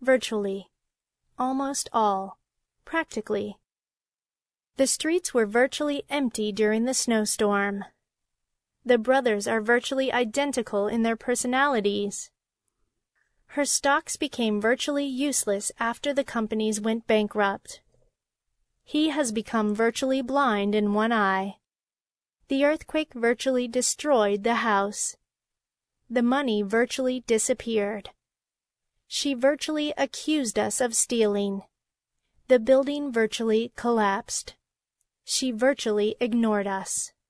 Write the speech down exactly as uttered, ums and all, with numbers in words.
Virtually. Almost all. Practically. The streets were virtually empty during the snowstorm. The brothers are virtually identical in their personalities. Her stocks became virtually useless after the companies went bankrupt. He has become virtually blind in one eye. The earthquake virtually destroyed the house. The money virtually disappeared. She virtually accused us of stealing. The building virtually collapsed. She virtually ignored us.